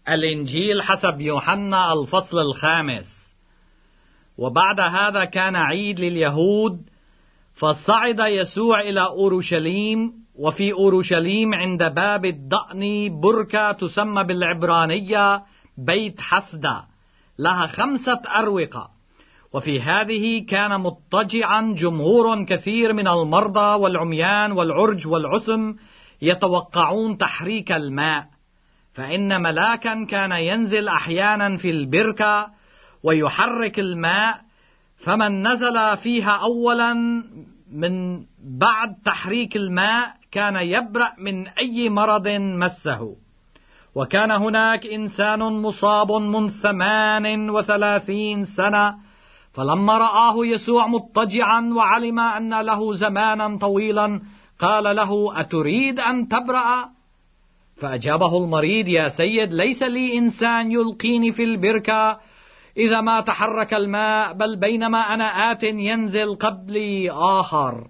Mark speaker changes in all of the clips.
Speaker 1: الإنجيل حسب يوحنا الفصل 5. وبعد هذا كان عيد لليهود، فصعد يسوع إلى أورشليم، وفي أورشليم عند باب الضأن بركة تسمى بالعبرانية بيت حسدة، لها 5 أروقة، وفي هذه كان مضطجعا جمهور كثير من المرضى والعميان والعرج والعسم يتوقعون تحريك الماء، فإن ملاكا كان ينزل أحيانا في البركة ويحرك الماء، فمن نزل فيها أولا من بعد تحريك الماء كان يبرأ من أي مرض مسه. وكان هناك إنسان مصاب من 38 سنة، فلما رآه يسوع مضطجعا وعلم أن له زمانا طويلا قال له: أتريد أن تبرأ؟ فأجابه المريض: يا سيد، ليس لي إنسان يلقيني في البركة إذا ما تحرك الماء، بل بينما أنا آت ينزل قبلي آخر.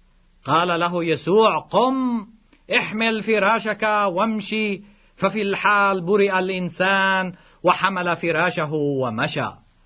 Speaker 1: قال له يسوع: قم، احمل فراشك وامشي. ففي الحال برئ الإنسان وحمل فراشه ومشى.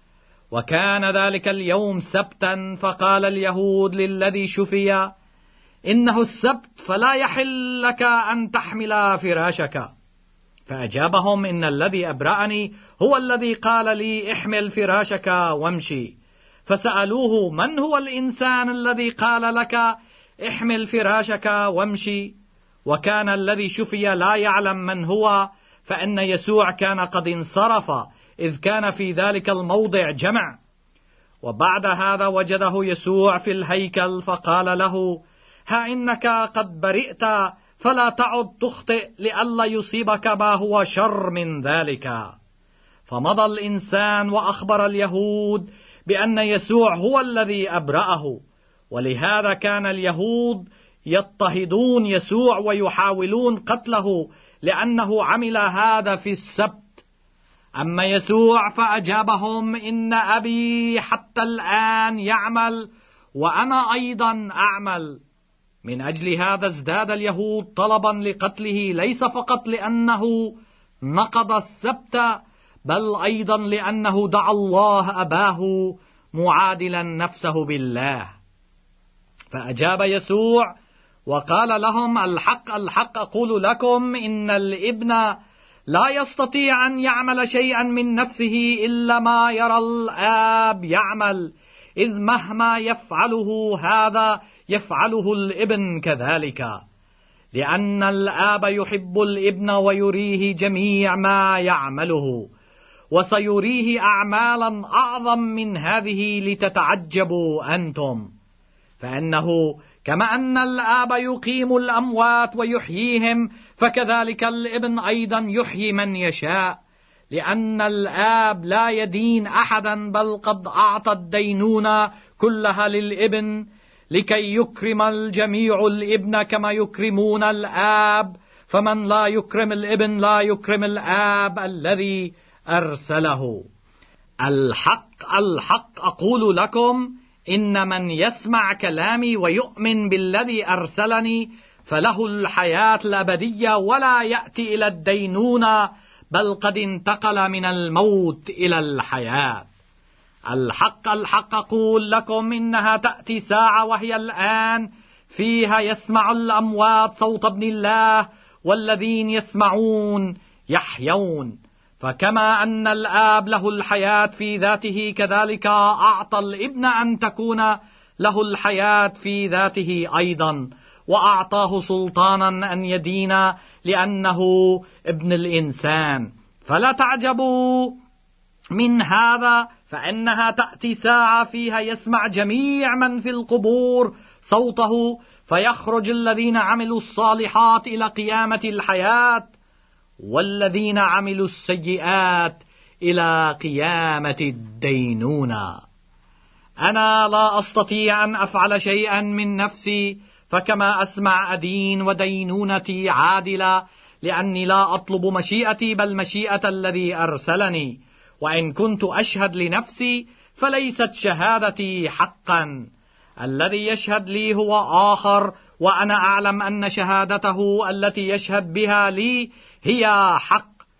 Speaker 1: وكان ذلك اليوم سبتا، فقال اليهود للذي شفي: إنه السبت، فلا يحل لك أن تحمل فراشك. فأجابهم: إن الذي أبرأني هو الذي قال لي: احمل فراشك وامشي. فسألوه: من هو الإنسان الذي قال لك: احمل فراشك وامشي؟ وكان الذي شفي لا يعلم من هو، فإن يسوع كان قد انصرف، إذ كان في ذلك الموضع جمع. وبعد هذا وجده يسوع في الهيكل، فقال له: ها إنك قد برئت، فلا تعد تخطئ لئلا يصيبك ما هو شر من ذلك. فمضى الإنسان وأخبر اليهود بأن يسوع هو الذي أبرأه، ولهذا كان اليهود يضطهدون يسوع ويحاولون قتله لأنه عمل هذا في السبت. أما يسوع فأجابهم: إن أبي حتى الآن يعمل وأنا أيضا أعمل. من أجل هذا ازداد اليهود طلبا لقتله، ليس فقط لأنه نقض السبت، بل أيضا لأنه دعا الله أباه معادلا نفسه بالله. فأجاب يسوع وقال لهم: الحق الحق أقول لكم، إن الابن لا يستطيع أن يعمل شيئا من نفسه إلا ما يرى الآب يعمل، إذ مهما يفعله هذا يفعله الابن كذلك، لأن الآب يحب الابن ويريه جميع ما يعمله، وسيريه أعمالا أعظم من هذه لتتعجبوا أنتم. فإنه كما أن الآب يقيم الأموات ويحييهم، فكذلك الابن أيضا يحيي من يشاء، لأن الآب لا يدين أحدا، بل قد أعطى الدينونة كلها للابن، لكي يكرم الجميع الابن كما يكرمون الآب. فمن لا يكرم الابن لا يكرم الآب الذي أرسله. الحق الحق أقول لكم، إن من يسمع كلامي ويؤمن بالذي أرسلني فله الحياة الأبدية، ولا يأتي إلى الدينونة، بل قد انتقل من الموت إلى الحياة. الحق الحق أقول لكم، إنها تأتي ساعة وهي الآن فيها يسمع الأموات صوت ابن الله، والذين يسمعون يحيون. فكما أن الآب له الحياة في ذاته، كذلك أعطى الابن أن تكون له الحياة في ذاته أيضا، وأعطاه سلطانا أن يدين، لأنه ابن الإنسان. فلا تعجبوا من هذا، فإنها تأتي ساعة فيها يسمع جميع من في القبور صوته، فيخرج الذين عملوا الصالحات إلى قيامة الحياة، والذين عملوا السيئات إلى قيامة الدينونة. أنا لا أستطيع أن أفعل شيئا من نفسي، فكما أسمع أدين، ودينونتي عادلة، لأني لا أطلب مشيئتي بل مشيئة الذي أرسلني. وإن كنت أشهد لنفسي فليست شهادتي حقا، الذي يشهد لي هو آخر، وأنا أعلم أن شهادته التي يشهد بها لي هي حق.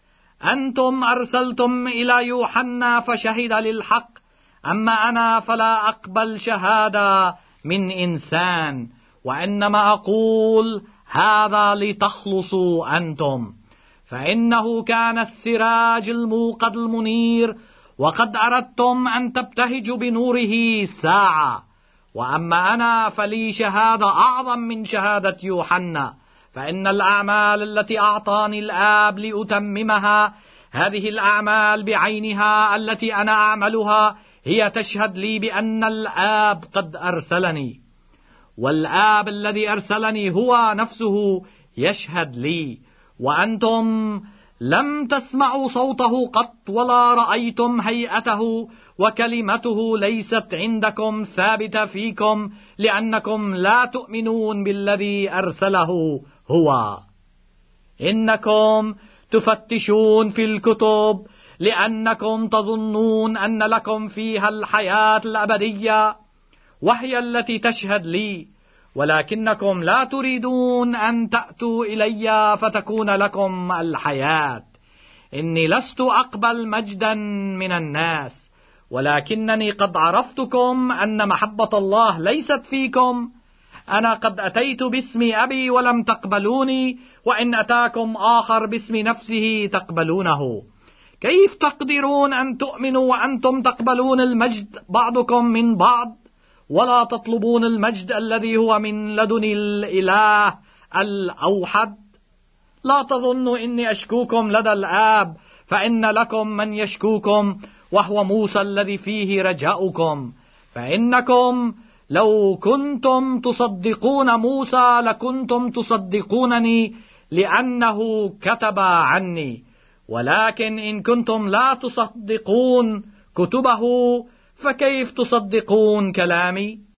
Speaker 1: أنتم أرسلتم إلى يوحنا فشهد للحق، أما أنا فلا أقبل شهادة من إنسان، وإنما أقول هذا لتخلصوا أنتم. فإنه كان السراج الموقد المنير، وقد أردتم أن تبتهجوا بنوره ساعة. وأما أنا فلي شهادة أعظم من شهادة يوحنا، فإن الأعمال التي أعطاني الآب لأتممها، هذه الأعمال بعينها التي أنا أعملها، هي تشهد لي بأن الآب قد أرسلني، والآب الذي أرسلني هو نفسه يشهد لي. وأنتم لم تسمعوا صوته قط ولا رأيتم هيئته، وكلمته ليست عندكم ثابتة فيكم، لأنكم لا تؤمنون بالذي أرسله هو. إنكم تفتشون في الكتب لأنكم تظنون أن لكم فيها الحياة الأبدية، وهي التي تشهد لي، ولكنكم لا تريدون أن تأتوا إلي فتكون لكم الحياة. إني لست أقبل مجدا من الناس، ولكنني قد عرفتكم أن محبة الله ليست فيكم. أنا قد أتيت باسم أبي ولم تقبلوني، وإن أتاكم آخر باسم نفسه تقبلونه. كيف تقدرون أن تؤمنوا وأنتم تقبلون المجد بعضكم من بعض، ولا تطلبون المجد الذي هو من لدن الإله الأوحد؟ لا تظنوا إني أشكوكم لدى الآب، فإن لكم من يشكوكم، وهو موسى الذي فيه رجاؤكم. فإنكم لو كنتم تصدقون موسى لكنتم تصدقونني، لأنه كتب عني. ولكن إن كنتم لا تصدقون كتبه، فكيف تصدقون كلامي؟